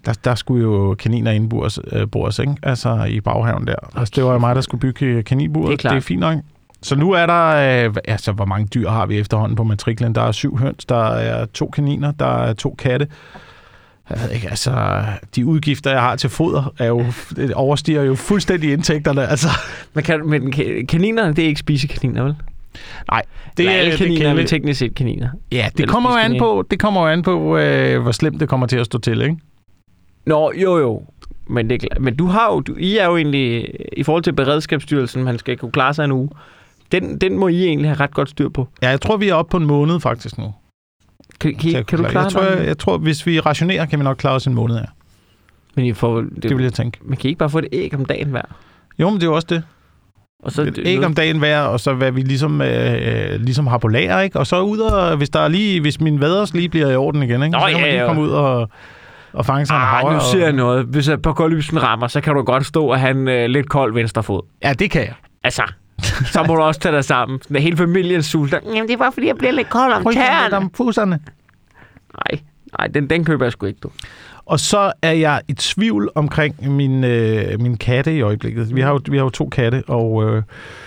Der skulle jo kaniner indbores, ikke? Altså i baghaven der. Altså, det var jo mig, der skulle bygge kaninburet. Det er fint nok. Så nu er der, hvor mange dyr har vi efterhånden på matriklen? Der er 7 høns, der er 2 kaniner, der er 2 katte. Jeg ved ikke, altså, de udgifter, jeg har til foder, overstiger jo fuldstændig indtægterne, altså. Men kaninerne, det er ikke spisekaniner, vel? Nej, det er alle kaniner, men teknisk set kaniner. Ja, det kommer jo an på, hvor slemt det kommer til at stå til, ikke? Nå, jo. Men du har jo, I er jo egentlig, i forhold til Beredskabsstyrelsen, man skal kunne klare sig en uge. Den må I egentlig have ret godt styr på. Ja, jeg tror, vi er oppe på en måned faktisk nu. Kan du klare det? Jeg tror, hvis vi rationerer, kan vi nok klare os en måned, ja. Men I får, det vil jeg tænke. Man kan ikke bare få et æg om dagen hver? Jo, men det er jo også det. Og så et æg om dagen hver, og så hvad vi ligesom har på lager, ikke? Og så ud og, hvis min vaders lige bliver i orden igen, ikke? Nå, så kan man lige komme ud og fange sig en havre. Nu ser jeg noget. Hvis apokalypsen rammer, så kan du godt stå og have en lidt kold venstrefod. Ja, det kan jeg. Altså, så må du også tage dig sammen. Hele familien sulter. Jamen, det er bare fordi, jeg bliver lidt kold om tæerne. Om pusserne. Nej, den køber jeg sgu ikke, du. Og så er jeg i tvivl omkring min katte i øjeblikket. Vi har jo 2 katte, og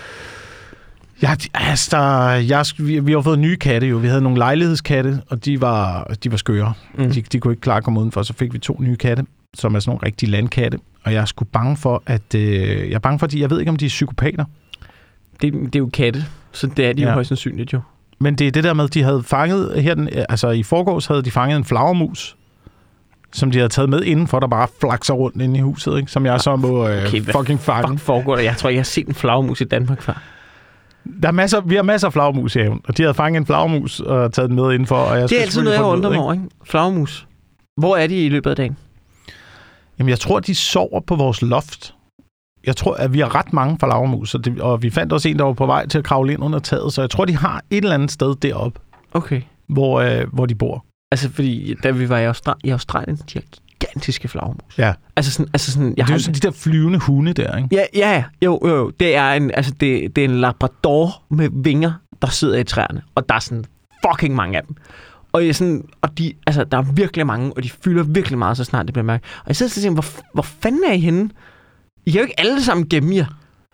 vi har fået nye katte jo. Vi havde nogle lejlighedskatte, og de var skøre. De kunne ikke klare at komme udenfor. Så fik vi 2 nye katte, som er sådan nogle rigtige landkatte. Og jeg er sgu bange for, at jeg ved ikke, om de er psykopater. Det er jo katte, så det er de jo højst sandsynligt jo. Men det er det der med, at de havde fanget i forgårs havde de fanget en flagermus, som de havde taget med indenfor, der bare flakser rundt inde i huset, ikke? Som jeg så må fucking fange. Fuck foregår der? Jeg tror, jeg har set en flagermus i Danmark før. Vi har masser af flagermus i haven, og de havde fanget en flagermus og taget den med indenfor. Og det er altid noget, jeg undrer mig over, ikke? Flagermus. Hvor er de i løbet af dagen? Jamen, jeg tror, de sover på vores loft. Jeg tror, at vi har ret mange flagermus, og vi fandt også en, der var på vej til at kravle ind under taget, så jeg tror, de har et eller andet sted deroppe, okay, hvor de bor. Altså, fordi da vi var i Australien, de har gigantiske flagermus. Ja. Altså sådan, det er jo sådan de der flyvende hunde der, ikke? Ja. Jo. Det er en labrador med vinger, der sidder i træerne, og der er sådan fucking mange af dem. Og de, altså, der er virkelig mange, og de fylder virkelig meget, så snart det bliver mørkt. Og jeg sidder og tænker, hvor fanden er I henne? I kan jo ikke alle sammen gemme jer.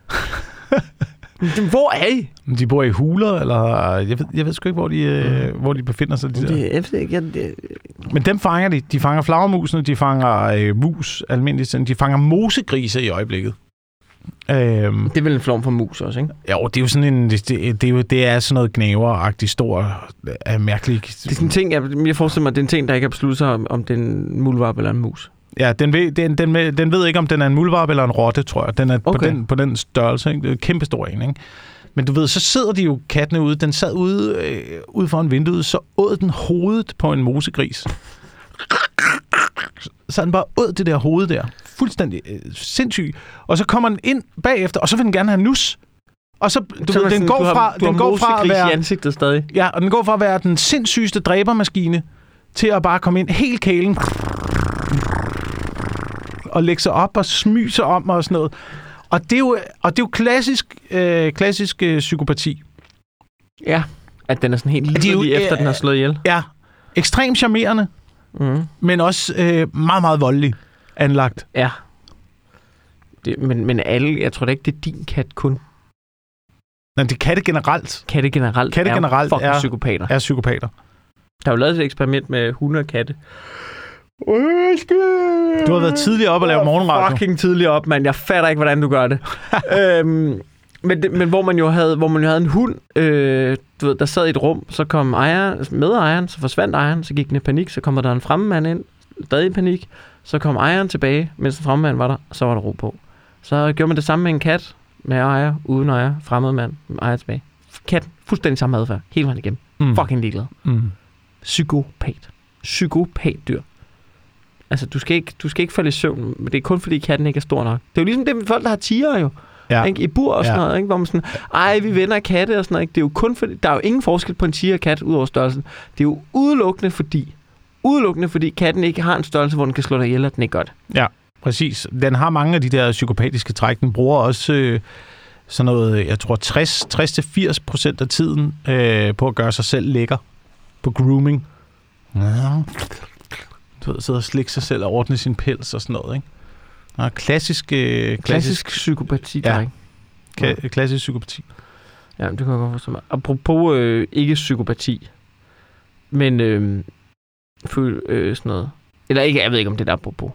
Hvor er I? De bor i huler, eller... Jeg ved sgu ikke, hvor de befinder sig. Men dem fanger de. De fanger flagermusene, de fanger mus almindeligt. De fanger mosegrise i øjeblikket. Det er vel en form for mus også, ikke? Jo, det er jo sådan en... Det er sådan noget gnæveragtigt stor, mærkelig... Det er sådan en ting, jeg forestiller mig, det er en ting, der ikke har besluttet sig om det er en muldvarp eller en mus. Ja, den ved ikke, om den er en muldvarp eller en rotte, tror jeg. Den er på den størrelse, ikke? Det er en kæmpe stor en, ikke? Men du ved, så sidder de jo kattene ude. Den sad ude foran vinduet, så åd den hovedet på en mosegris. Så den bare åd det der hoved der. Fuldstændig sindssygt. Og så kommer den ind bagefter, og så vil den gerne have nus. Og så, den går fra at være... i ansigtet stadig. Ja, og den går fra at være den sindssygeste dræbermaskine, til at bare komme ind helt kælen og lægge sig op og smyge sig om og sådan noget. Og det er jo klassisk psykopati. Ja, at den er sådan helt lige efter den har slået ihjel. Ja, ekstremt charmerende, men også meget, meget voldelig anlagt. Ja. Men alle, jeg tror da ikke, det er din kat kun. Nej, det er katte generelt. Katte generelt er psykopater. Er psykopater. Der er jo lavet et eksperiment med hunde og katte. Du har været tidligere op og lave morgenradio. Fucking tidligere op, mand. Jeg fatter ikke, hvordan du gør det. Men hvor man jo havde en hund, du ved, der sad i et rum, så kom medejeren, så forsvandt ejeren, så gik den i panik, så kommer der en fremmand ind, stadig i panik, så kom ejeren tilbage, mens den fremmand var der, og så var der ro på. Så gjorde man det samme med en kat, med ejer, uden ejer, fremmed mand, ejer tilbage. Katten, fuldstændig samme adfærd, hele vejen igennem. Fucking ligeglad. Psykopatdyr. Altså, du skal ikke falde i søvn, men det er kun fordi katten ikke er stor nok. Det er jo ligesom det med folk, der har tiger jo. Ja. Ikke? I bur og sådan noget, ikke? Hvor man sådan, vi vender katte og sådan noget. Ikke? Det er jo kun fordi, der er jo ingen forskel på en tiger og kat ud over størrelsen. Det er jo udelukkende fordi katten ikke har en størrelse, hvor den kan slå dig ihjel, at den ikke gør det. Ja, præcis. Den har mange af de der psykopatiske træk. Den bruger også sådan noget, jeg tror 60-80% af tiden på at gøre sig selv lækker. På grooming. Ja. du ved, sidde og slikke sig selv og ordne sin pels og sådan noget, ikke? Nå, klassisk psykopati, ja. Ikke? Klassisk psykopati. Ja, det kan jeg godt forstå mig. Apropos ikke psykopati, men sådan noget. Eller ikke, jeg ved ikke, om det er apropos.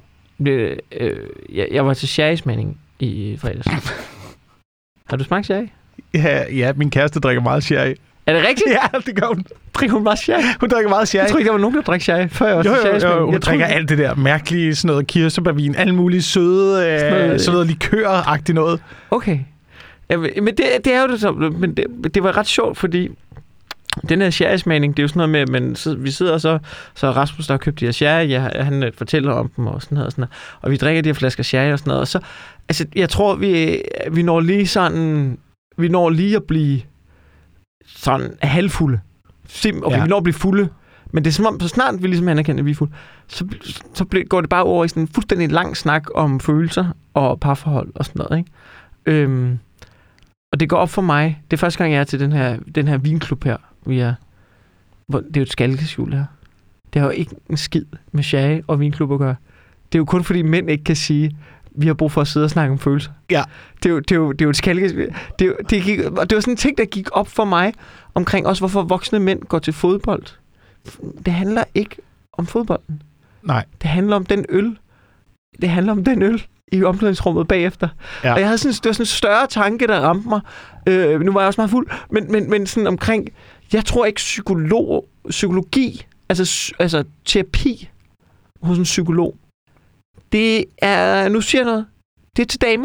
Jeg var til sherrysmagning i fredags. Har du smagt sherry? Ja, min kæreste drikker meget sherry. Er det rigtigt? Ja, det gør hun. Drikker hun meget sherry? Hun drikker meget sherry. Jeg tror ikke, der var nogen, der drak sherry, før jeg var til sherrysmagning. Hun drikker alt det der mærkelige, sådan noget kirsebærvin, alle mulige søde, sådan noget likør-agtigt noget. Okay. Ja, men det er jo det så, men det var ret sjovt, fordi den her sherrysmagning, det er jo sådan noget med, at vi sidder og så Rasmus, der har købt de her sherry, han fortæller om dem og sådan noget, og vi drikker de her flasker sherry og sådan noget, og så, altså, jeg tror, vi når lige sådan, vi når lige at blive sådan halvfulde. Okay, vi når at blive fulde, men det er som om, så snart vi ligesom anerkender, at vi er fulde, så går det bare over i sådan en fuldstændig lang snak om følelser og parforhold og sådan noget, ikke? Og det går op for mig, det er første gang, jeg er til den her vinklub her, det er jo et skalkeskjul her. Det har jo ikke en skid med sherry og vinklub at gøre. Det er jo kun fordi mænd ikke kan sige, vi har brug for at sidde og snakke om følelser. Ja. Det er jo et skalkeskjul. Det var sådan en ting, der gik op for mig, omkring også, hvorfor voksne mænd går til fodbold. Det handler ikke om fodbolden. Nej. Det handler om den øl. Det handler om den øl i omklædningsrummet bagefter. Ja. Og jeg havde sådan, det var sådan en større tanke, der ramte mig. Nu var jeg også meget fuld. Men sådan omkring, jeg tror ikke psykologi, altså terapi hos en psykolog, det er, nu siger jeg noget, det er til damer.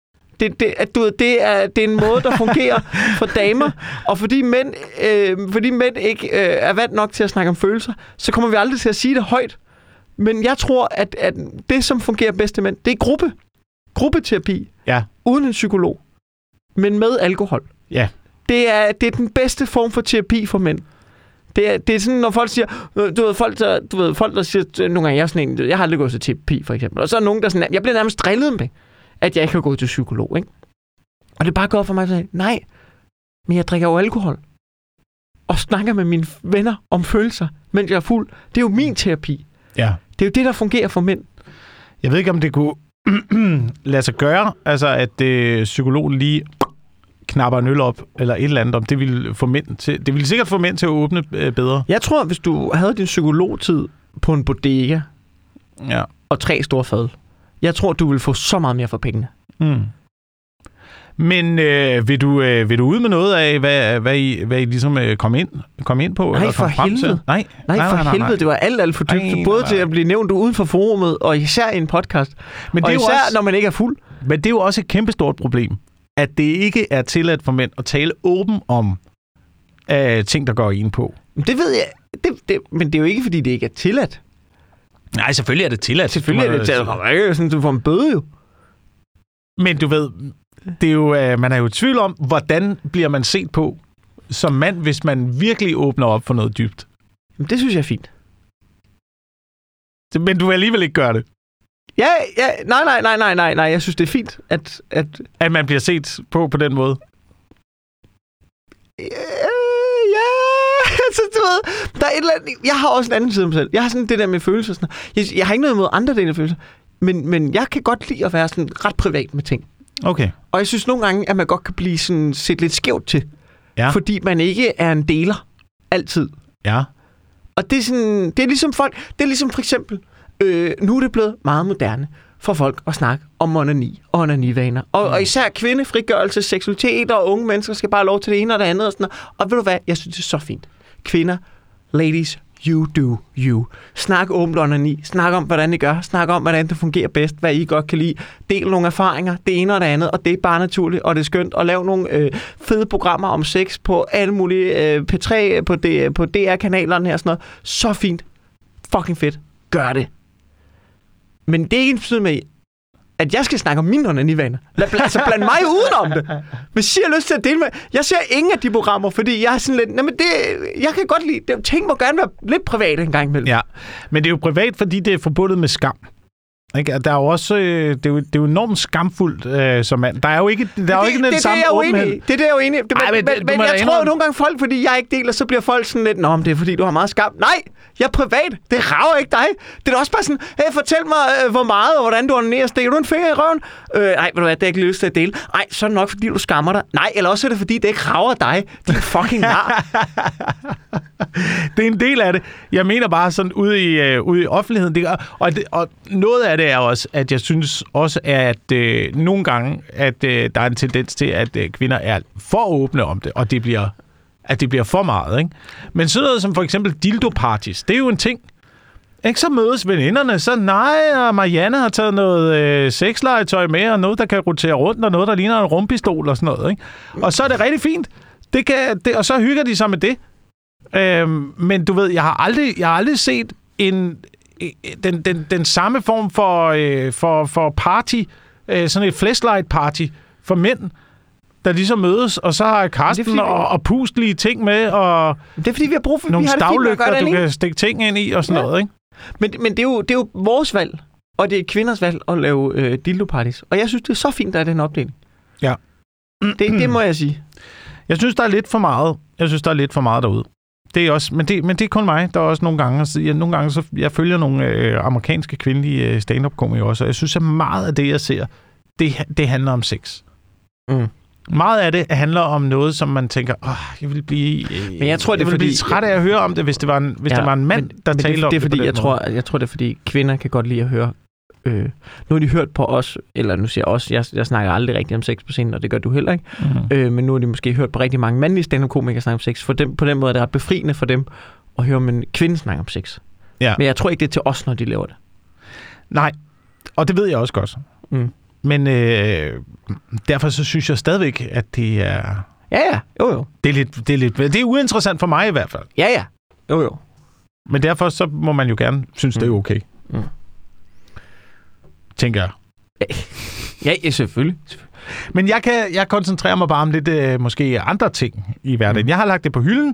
Det er en måde, der fungerer for damer, og fordi mænd ikke er vant nok til at snakke om følelser, så kommer vi aldrig til at sige det højt. Men jeg tror, at det, som fungerer bedst til mænd, det er gruppeterapi, uden en psykolog, men med alkohol. Ja. Det er den bedste form for terapi for mænd. Det er sådan, når folk siger, folk der siger, nogle gange, jeg har aldrig gået til terapi, for eksempel, og så er nogen, der sådan, jeg bliver nærmest drillet med, at jeg ikke har gået til psykolog, ikke? Og det er bare godt for mig at sige, nej, men jeg drikker jo alkohol, og snakker med mine venner om følelser, mens jeg er fuld. Det er jo min terapi. Ja. Det er jo det, der fungerer for mænd. Jeg ved ikke, om det kunne lade sig gøre, altså at psykologen lige knapper en øl op, eller et eller andet, om det ville få mænd til, det ville sikkert få mænd til at åbne bedre. Jeg tror, hvis du havde din psykologtid på en bodega, og 3 store fad, jeg tror, du vil få så meget mere for pengene. Mm. Men vil du ud med noget af, hvad I ligesom kom ind på? Nej, eller for helvede. Nej, for helvede. Det var alt for dybt. Både til at blive nævnt uden for forumet, og især i en podcast. Men det er især, også, når man ikke er fuld. Men det er jo også et kæmpestort problem, at det ikke er tilladt for mænd at tale åben om ting, der går ind på. Det ved jeg. Men det er jo ikke, fordi det ikke er tilladt. Nej, selvfølgelig er det tilladt. Selvfølgelig er det tilladt. Sådan, du får en bøde jo. Men du ved, det er jo, man er jo i tvivl om, hvordan bliver man set på som mand, hvis man virkelig åbner op for noget dybt. Det synes jeg er fint. Men du vil alligevel ikke gøre det? Ja, nej. Jeg synes, det er fint, at man bliver set på den måde. Ja, altså, du ved, der er et eller andet. Jeg har også en anden side af mig selv. Jeg har sådan det der med følelser. Sådan. Jeg har ikke noget imod andre dele af følelser, men jeg kan godt lide at være sådan ret privat med ting. Okay. Og jeg synes nogle gange, at man godt kan blive sådan set lidt skævt til, fordi man ikke er en deler altid. Ja. Og det er sådan, det er ligesom folk, det er ligesom for eksempel, nu er det blevet meget moderne for folk at snakke om onani og onanivaner. Og især kvindefrigørelse, seksualitet og unge mennesker skal bare have lov til det ene og det andet. Og sådan noget. Og ved du hvad? Jeg synes, det er så fint. Kvinder, ladies, you do you. Snak åbent onani. Snak om, hvordan I gør. Snak om, hvordan det fungerer bedst. Hvad I godt kan lide. Del nogle erfaringer. Det ene og det andet. Og det er bare naturligt. Og det er skønt. Og lav nogle fede programmer om sex på alle mulige P3, på DR-kanalerne her og sådan noget. Så fint. Fucking fedt. Gør det. Men det er ikke en betydning med, at jeg skal snakke om mine onanivaner. Altså bland mig udenom det. Hvis I har lyst til at dele med. Jeg ser ingen af de programmer, fordi jeg er sådan lidt, jeg kan godt lide det. Ting må gerne være lidt privat en gang imellem. Ja, men det er jo privat, fordi det er forbundet med skam. Ikke? Der er jo også, det er jo enormt skamfuldt som mand. Der er jo ikke, den samme åbenhed. Det er det, jeg er uenig i. Men jeg tror jo nogle gange folk, fordi jeg ikke deler, så bliver folk sådan lidt, nå, men det er fordi, du har meget skam. Nej, jeg er privat. Det rager ikke dig. Det er da også bare sådan, hey, fortæl mig, hvor meget og hvordan du onanerer. Stikker du en finger i røven? Nej, ved du hvad, det er ikke lyst til at dele. Nej, så er det nok, fordi du skammer dig. Nej, eller også er det, fordi det ikke rager dig. Din fucking nar. Det er en del af det. Jeg mener bare sådan ude i offentligheden. Og noget af det er også, at jeg synes også, at nogle gange, at der er en tendens til, at kvinder er for åbne om det, og det bliver for meget. Ikke? Men sådan noget som for eksempel dildo-parties, det er jo en ting. Ikke? Så mødes veninderne, så og Marianne har taget noget sexlegetøj med, og noget, der kan rotere rundt, og noget, der ligner en rumpistol og sådan noget. Ikke? Og så er det rigtig fint. Og så hygger de sig med det. Men du ved, jeg har aldrig set den samme form for party, sådan et flashlight party for mænd, der ligesom mødes, og så har Karsten og pustlige ting med, og det er fordi, vi har brug for nogle stavlygter, du kan stikke ting ind i, og sådan noget, ikke? Men det er jo vores valg, og det er kvinders valg at lave dildo-parties. Og jeg synes, det er så fint, der er den opdeling. Ja. Det må jeg sige. Jeg synes, der er lidt for meget. Jeg synes, der er lidt for meget derude. Det er også, men det er kun mig. Der er også nogle gange, så jeg følger nogle amerikanske kvindelige stand-up-komikere også, og jeg synes, at meget af det, jeg ser, det handler om sex. Meget af det handler om noget, som man tænker, jeg vil blive, men jeg tror, det er fordi, træt af at høre om det, hvis det var en mand, der talte om det. Fordi jeg tror, det er fordi, kvinder kan godt lide at høre. Nu har de hørt på os, eller nu siger jeg os, jeg snakker aldrig rigtig om sex på scenen, og det gør du heller ikke. Men nu har de måske hørt på rigtig mange mandlige stand-up-komikere snakke om sex. For dem, på den måde er det ret befriende for dem at høre om en kvinde snakke om sex. Ja. Men jeg tror ikke, det er til os, når de laver det. Nej, og det ved jeg også godt. Men derfor så synes jeg stadigvæk, at det er... Ja. Jo. Det er uinteressant for mig i hvert fald. Ja. Jo. Men derfor så må man jo gerne synes, det er okay. Tænker jeg. Ja, selvfølgelig. Men jeg koncentrerer mig bare om lidt måske andre ting i hverdagen. Jeg har lagt det på hylden.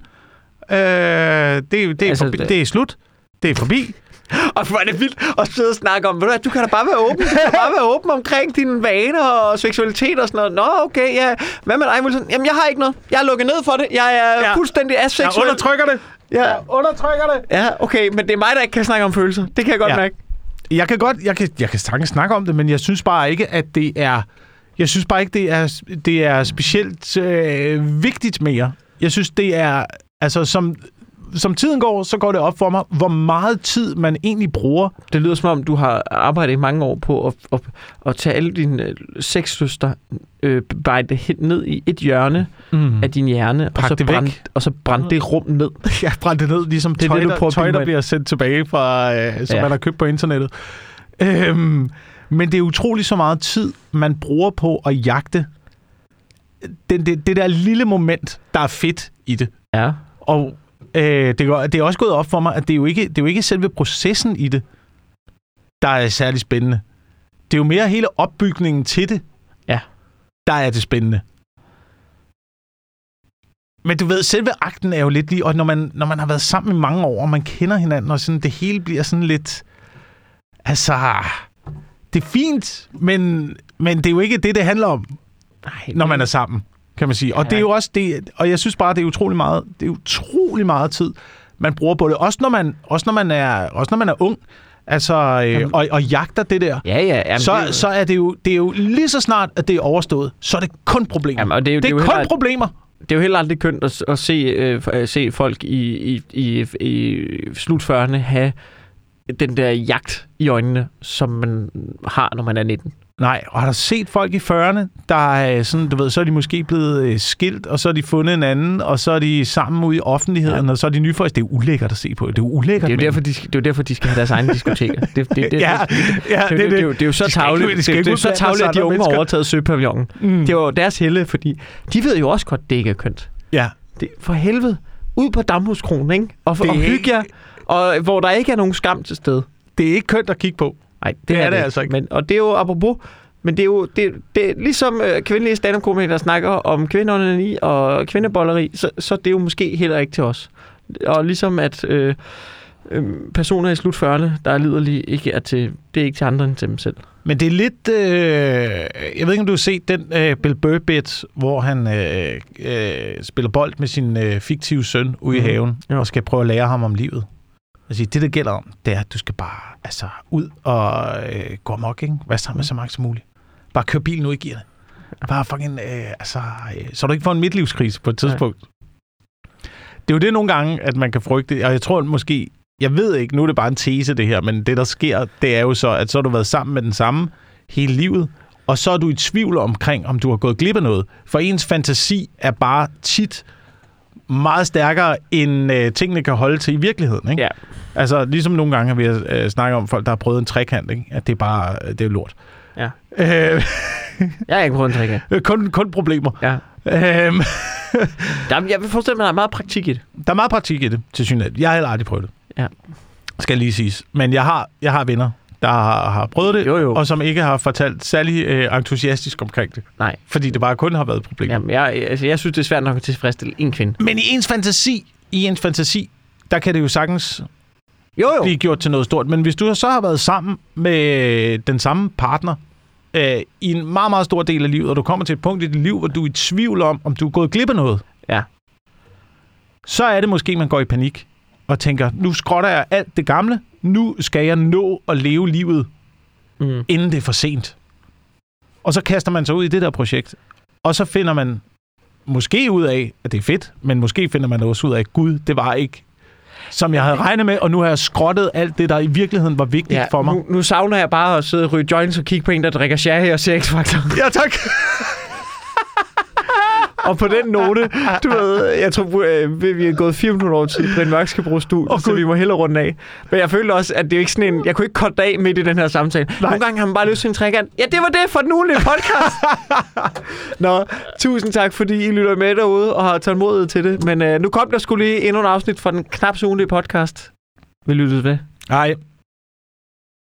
Det er slut. Det er forbi. Og hvor er det vildt at sidde og snakke om, du kan da bare være åben. Du kan bare være åben omkring dine vaner og seksualitet og sådan noget. Nå, okay, ja. Hvad med dig, Wilson? Jamen, jeg har ikke noget. Jeg er lukket ned for det. Jeg er fuldstændig aseksuel. Jeg undertrykker det. Jeg undertrykker det. Ja, okay, men det er mig, der ikke kan snakke om følelser. Det kan jeg godt mærke. Jeg kan snakke om det, men jeg synes bare ikke, at det er... Jeg synes bare ikke, det er specielt vigtigt mere. Jeg synes, det er... Altså, som tiden går, så går det op for mig, hvor meget tid man egentlig bruger. Det lyder som om, du har arbejdet i mange år på at tage alle dine sexlyster, bare det ned i et hjørne af din hjerne, og så brænde det rum ned. Ja, brænde det ned, ligesom tøj, der bliver sendt tilbage fra, som man har købt på internettet. Men det er utroligt så meget tid, man bruger på at jagte det der lille moment, der er fedt i det. Ja. Og det er også gået op for mig, at det er jo ikke selve processen i det, der er særlig spændende. Det er jo mere hele opbygningen til det, der er det spændende. Men du ved, selve akten er jo lidt lige, og når man har været sammen i mange år, og man kender hinanden, og sådan, det hele bliver sådan lidt... Altså, det er fint, men det er jo ikke det handler om, når man er sammen, kan man sige. Og det er jo også det, og jeg synes bare, det er utrolig meget tid, man bruger på det. Også når man er ung, altså, og jagter det der. Jamen, så er det er jo lige så snart, at det er overstået, så er det kun problemer. Jamen, det er kun problemer. Det er jo heller aldrig kønt at se folk i slut 40'erne have den der jagt i øjnene, som man har, når man er 19. Nej, og har du set folk i 40'erne, der er sådan, du ved, så er de måske blevet skilt, og så har de fundet en anden, og så er de sammen ude i offentligheden, og så er de nyforelskede. Det er ulækkert at se på. Det er ulækkert. Det er jo derfor, de skal have deres egne diskoteker. Det er jo så tavligt. Det er så tavligt, at de unge har overtaget Søpavillonen. Det er jo deres helle, fordi de ved jo også godt, det ikke er kønt. Ja. For helvede. Ud på Damhuskronen, ikke? Og hygge jer, og hvor der ikke er nogen skam til stede. Det er ikke kønt at kigge på. Nej, det er det altså ikke. Men, og det er jo apropos, men det er jo det er ligesom kvindelige stand-up-komikere, der snakker om kvindeonani og kvindebolleri, så det er jo måske heller ikke til os. Og ligesom at personer i slut 40'erne, der er liderlige, ikke er til, det er ikke til andre end til dem selv. Men det er lidt... jeg ved ikke, om du har set den Bill Burr-bit, hvor han spiller bold med sin fiktive søn ude i haven, og skal prøve at lære ham om livet. Altså, det gælder om, det er, at du skal bare ud og gå amok, ikke? Vær sammen med så meget som muligt. Bare kør bilen ud i gearne. Bare fucking... så du ikke får en midtlivskrise på et tidspunkt. Det er jo det nogle gange, at man kan frygte, og jeg tror måske... Jeg ved ikke, nu er det bare en tese det her, men det der sker, det er jo så, at så har du været sammen med den samme hele livet, og så er du i tvivl omkring, om du har gået glip af noget. For ens fantasi er bare tit meget stærkere, end tingene kan holde til i virkeligheden, ikke? Ja. Altså, ligesom nogle gange har vi snakket om folk, der har prøvet en trekant, ikke? At det er bare, det er lort. Ja. Jeg har ikke prøvet en trekant. Kun problemer. Ja. Jeg vil forestille mig, at der er meget praktik i det. Der er meget praktik i det, til synligheden. Jeg har heller aldrig prøvet det. Ja. Skal lige siges. Men jeg har venner, der har prøvet det, jo. Og som ikke har fortalt særlig entusiastisk omkring det. Nej. Fordi det bare kun har været et problem. Jamen, jeg synes, det er svært nok at tilfredsstille en kvinde. Men i ens fantasi, der kan det jo sagtens blive gjort til noget stort. Men hvis du så har været sammen med den samme partner i en meget, meget stor del af livet, og du kommer til et punkt i dit liv, hvor du er i tvivl om du er gået glip af noget, så er det måske, man går i panik og tænker, nu skrotter jeg alt det gamle, nu skal jeg nå at leve livet, inden det er for sent. Og så kaster man sig ud i det der projekt, og så finder man måske ud af, at det er fedt, men måske finder man også ud af, at Gud, det var ikke, som jeg havde regnet med, og nu har jeg skrottet alt det, der i virkeligheden var vigtigt for mig. Nu savner jeg bare at sidde og ryge joints og kigge på en, der drikker sherry og ser X-Factor. Ja, tak! Og på den note, du ved, jeg tror, vi er gået 4 minutter over til, Brian Mørk skal bruge studiet, så vi må hellere runde af. Men jeg følte også, at det er ikke sådan en... Jeg kunne ikke korte af midt i den her samtale. Nej. Nogle gange har man bare lyst til en trekant. Ja, det var det for den ugenlige podcast. Nå, tusind tak, fordi I lytter med derude og har tålmodighed til det. Men nu kom der skulle lige endnu en afsnit fra den knap så ugenlige podcast. Vi lyttede ved. Hej.